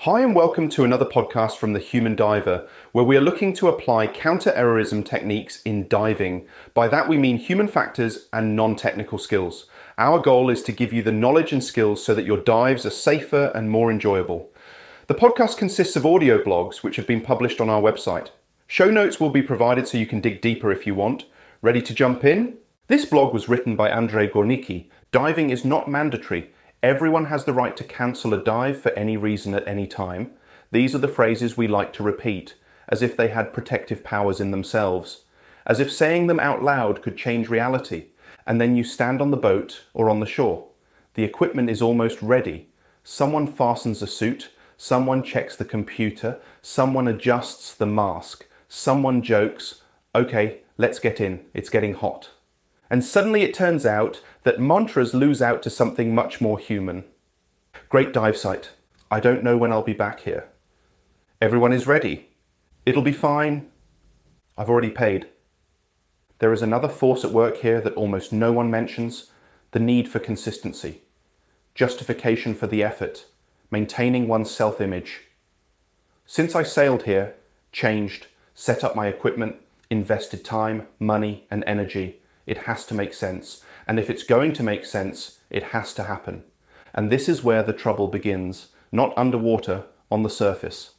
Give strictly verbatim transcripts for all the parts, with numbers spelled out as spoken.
Hi and welcome to another podcast from The Human Diver, where we are looking to apply counter-errorism techniques in diving. By that we mean human factors and non-technical skills. Our goal is to give you the knowledge and skills so that your dives are safer and more enjoyable. The podcast consists of audio blogs which have been published on our website. Show notes will be provided so you can dig deeper if you want. Ready to jump in? This blog was written by Andrei Gornicki. Diving is not mandatory. Everyone has the right to cancel a dive for any reason at any time. These are the phrases we like to repeat, as if they had protective powers in themselves, as if saying them out loud could change reality, and then you stand on the boat or on the shore. The equipment is almost ready. Someone fastens a suit, someone checks the computer, someone adjusts the mask, someone jokes, "Okay, let's get in, it's getting hot." And suddenly it turns out that mantras lose out to something much more human. Great dive site. I don't know when I'll be back here. Everyone is ready. It'll be fine. I've already paid. There is another force at work here that almost no one mentions, the need for consistency, justification for the effort, maintaining one's self-image. Since I sailed here, changed, set up my equipment, invested time, money, and energy, it has to make sense. And if it's going to make sense, it has to happen. And this is where the trouble begins, not underwater, on the surface.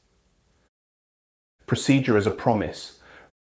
Procedure is a promise.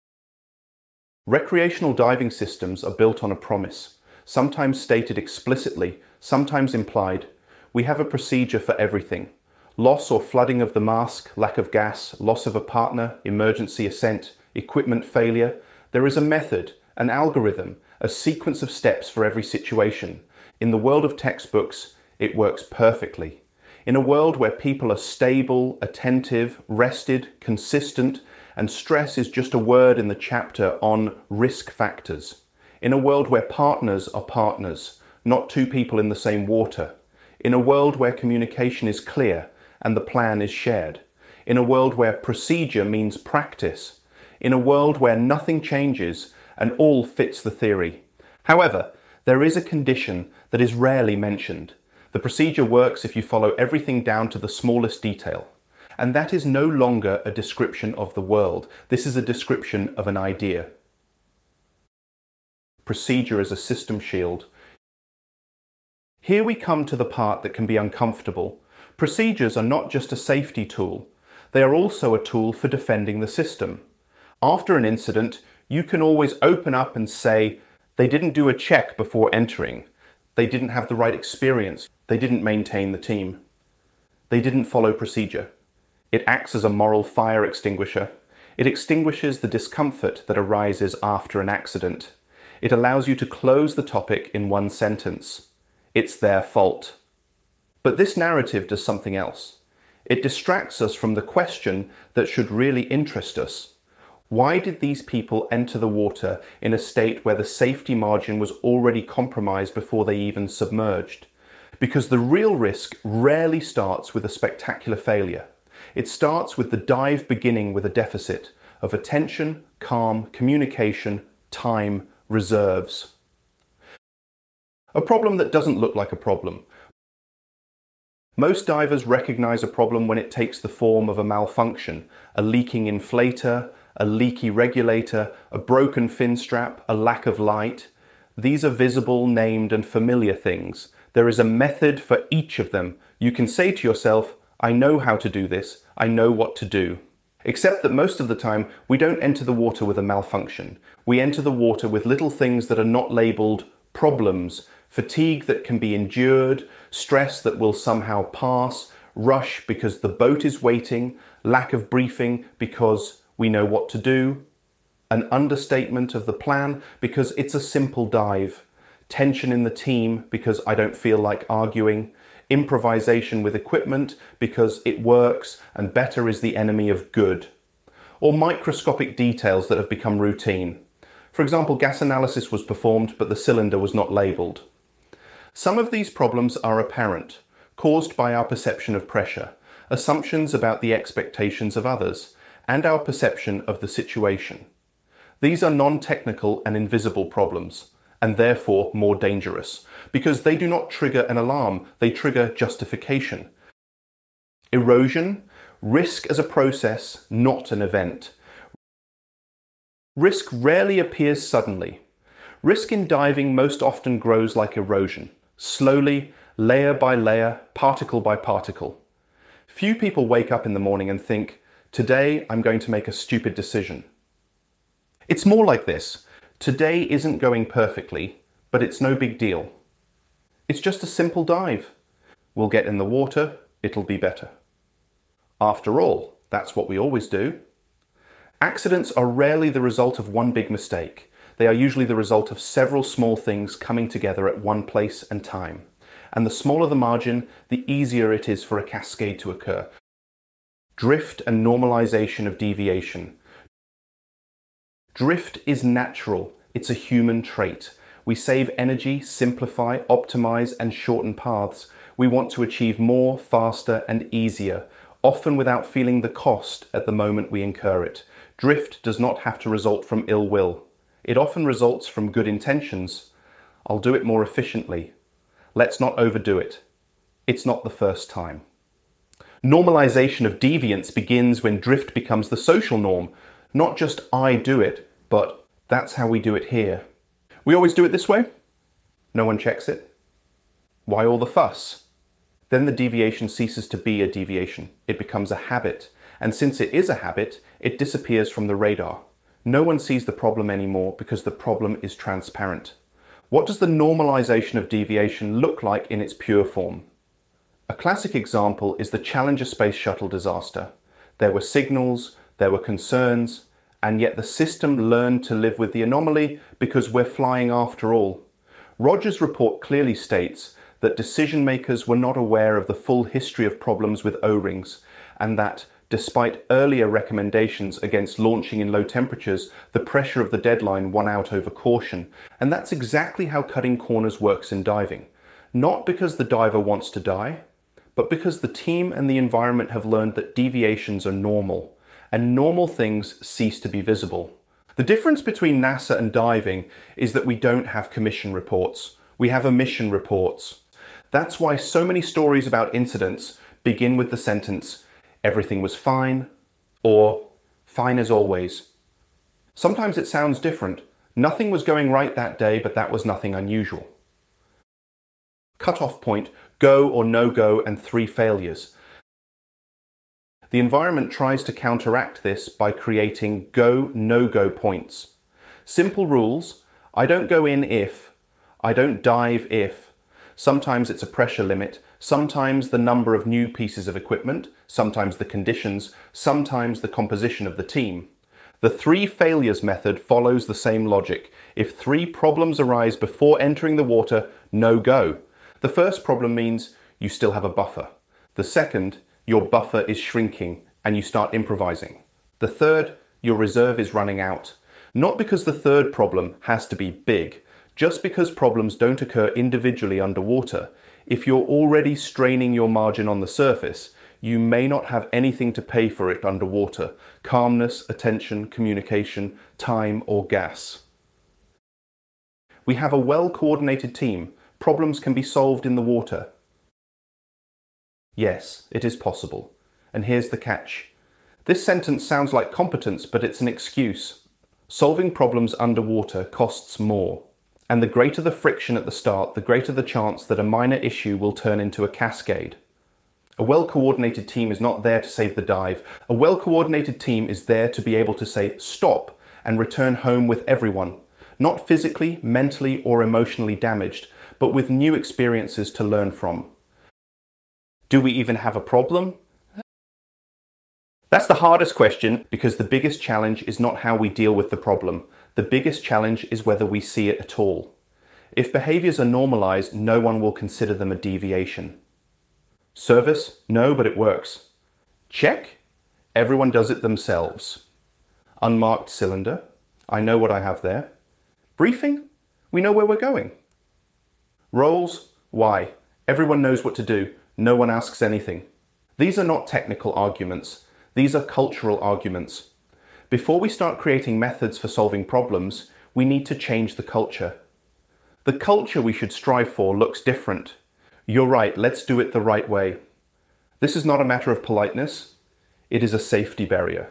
Recreational diving systems are built on a promise, sometimes stated explicitly, sometimes implied. We have a procedure for everything. Loss or flooding of the mask, lack of gas, loss of a partner, emergency ascent, equipment failure. There is a method, an algorithm, a sequence of steps for every situation. In the world of textbooks, it works perfectly. In a world where people are stable, attentive, rested, consistent, and stress is just a word in the chapter on risk factors. In a world where partners are partners, not two people in the same water. In a world where communication is clear and the plan is shared. In a world where procedure means practice. In a world where nothing changes and all fits the theory. However, there is a condition that is rarely mentioned. The procedure works if you follow everything down to the smallest detail. And that is no longer a description of the world. This is a description of an idea. Procedure is a system shield. Here we come to the part that can be uncomfortable. Procedures are not just a safety tool. They are also a tool for defending the system. After an incident, you can always open up and say, they didn't do a check before entering. They didn't have the right experience. They didn't maintain the team. They didn't follow procedure. It acts as a moral fire extinguisher. It extinguishes the discomfort that arises after an accident. It allows you to close the topic in one sentence. It's their fault. But this narrative does something else. It distracts us from the question that should really interest us. Why did these people enter the water in a state where the safety margin was already compromised before they even submerged? Because the real risk rarely starts with a spectacular failure. It starts with the dive beginning with a deficit of attention, calm, communication, time, reserves. A problem that doesn't look like a problem. Most divers recognize a problem when it takes the form of a malfunction, a leaking inflator, a leaky regulator, a broken fin strap, a lack of light. These are visible, named and familiar things. There is a method for each of them. You can say to yourself, I know how to do this, I know what to do. Except that most of the time, we don't enter the water with a malfunction. We enter the water with little things that are not labeled problems, fatigue that can be endured, stress that will somehow pass, rush because the boat is waiting, lack of briefing because we know what to do, an understatement of the plan because it's a simple dive, tension in the team because I don't feel like arguing, improvisation with equipment because it works and better is the enemy of good, or microscopic details that have become routine. For example, gas analysis was performed but the cylinder was not labelled. Some of these problems are apparent, caused by our perception of pressure, assumptions about the expectations of others, and our perception of the situation. These are non-technical and invisible problems, and therefore more dangerous, because they do not trigger an alarm, they trigger justification. Erosion Risk as a process, not an event. Risk rarely appears suddenly. Risk in diving most often grows like erosion, slowly, layer by layer, particle by particle. Few people wake up in the morning and think, today I'm going to make a stupid decision. It's more like this. Today isn't going perfectly, but it's no big deal. It's just a simple dive. We'll get in the water, it'll be better. After all, that's what we always do. Accidents are rarely the result of one big mistake. They are usually the result of several small things coming together at one place and time. And the smaller the margin, the easier it is for a cascade to occur. Drift and normalization of deviation. Drift is natural. It's a human trait. We save energy, simplify, optimize, and shorten paths. We want to achieve more, faster, and easier, often without feeling the cost at the moment we incur it. Drift does not have to result from ill will. It often results from good intentions. I'll do it more efficiently. Let's not overdo it. It's not the first time. Normalization of deviance begins when drift becomes the social norm. Not just I do it, but that's how we do it here. We always do it this way? No one checks it? Why all the fuss? Then the deviation ceases to be a deviation. It becomes a habit. And since it is a habit, it disappears from the radar. No one sees the problem anymore because the problem is transparent. What does the normalization of deviation look like in its pure form? A classic example is the Challenger space shuttle disaster. There were signals, there were concerns, and yet the system learned to live with the anomaly because we're flying after all. Rogers' report clearly states that decision makers were not aware of the full history of problems with O-rings, and that despite earlier recommendations against launching in low temperatures, the pressure of the deadline won out over caution. And that's exactly how cutting corners works in diving. Not because the diver wants to die, but because the team and the environment have learned that deviations are normal, and normal things cease to be visible. The difference between NASA and diving is that we don't have commission reports. We have emission reports. That's why so many stories about incidents begin with the sentence, everything was fine, or fine as always. Sometimes it sounds different. Nothing was going right that day, but that was nothing unusual. Cut-off point, go or no go, and three failures. The environment tries to counteract this by creating go, no-go points. Simple rules. I don't go in if. I don't dive if. Sometimes it's a pressure limit, sometimes the number of new pieces of equipment, sometimes the conditions, sometimes the composition of the team. The three failures method follows the same logic. If three problems arise before entering the water, no go. The first problem means you still have a buffer. The second, your buffer is shrinking and you start improvising. The third, your reserve is running out. Not because the third problem has to be big, just because problems don't occur individually underwater. If you're already straining your margin on the surface, you may not have anything to pay for it underwater: calmness, attention, communication, time, or gas. We have a well-coordinated team. Problems can be solved in the water. Yes, it is possible. And here's the catch. This sentence sounds like competence, but it's an excuse. Solving problems underwater costs more. And the greater the friction at the start, the greater the chance that a minor issue will turn into a cascade. A well-coordinated team is not there to save the dive. A well-coordinated team is there to be able to say stop and return home with everyone. Not physically, mentally, or emotionally damaged, but with new experiences to learn from. Do we even have a problem? That's the hardest question, because the biggest challenge is not how we deal with the problem. The biggest challenge is whether we see it at all. If behaviors are normalized, no one will consider them a deviation. Service? No, but it works. Check? Everyone does it themselves. Unmarked cylinder? I know what I have there. Briefing? We know where we're going. Roles? Why? Everyone knows what to do. No one asks anything. These are not technical arguments. These are cultural arguments. Before we start creating methods for solving problems, we need to change the culture. The culture we should strive for looks different. You're right, let's do it the right way. This is not a matter of politeness. it is a safety barrier.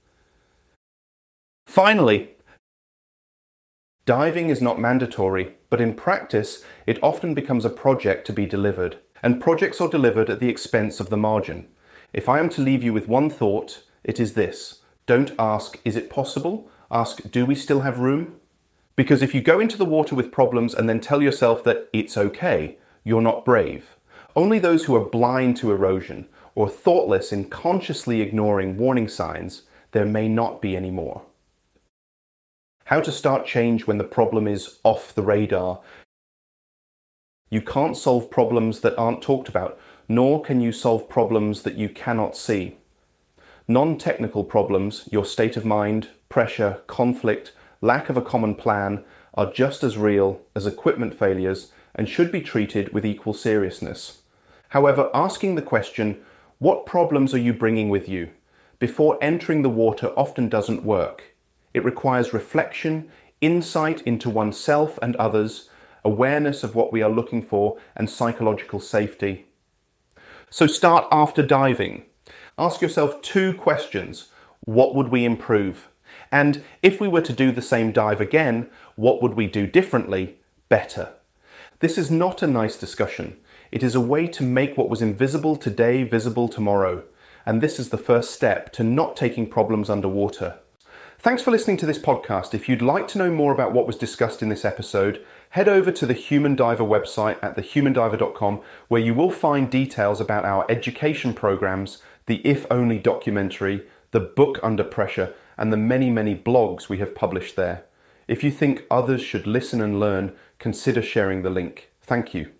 Finally, diving is not mandatory, but in practice, it often becomes a project to be delivered, and projects are delivered at the expense of the margin. If I am to leave you with one thought, it is this: don't ask, is it possible? Ask, do we still have room? Because if you go into the water with problems and then tell yourself that it's okay, you're not brave. Only those who are blind to erosion or thoughtless in consciously ignoring warning signs, there may not be any more. How to start change when the problem is off the radar. You can't solve problems that aren't talked about, nor can you solve problems that you cannot see. Non-technical problems, your state of mind, pressure, conflict, lack of a common plan, are just as real as equipment failures and should be treated with equal seriousness. However, asking the question, what problems are you bringing with you, before entering the water often doesn't work. It requires reflection, insight into oneself and others, awareness of what we are looking for, and psychological safety. So start after diving. Ask yourself two questions. What would we improve? And if we were to do the same dive again, what would we do differently, better? This is not a nice discussion. It is a way to make what was invisible today visible tomorrow. And this is the first step to not taking problems underwater. Thanks for listening to this podcast. If you'd like to know more about what was discussed in this episode, head over to the Human Diver website at the human diver dot com, where you will find details about our education programs, the If Only documentary, the book Under Pressure, and the many, many blogs we have published there. If you think others should listen and learn, consider sharing the link. Thank you.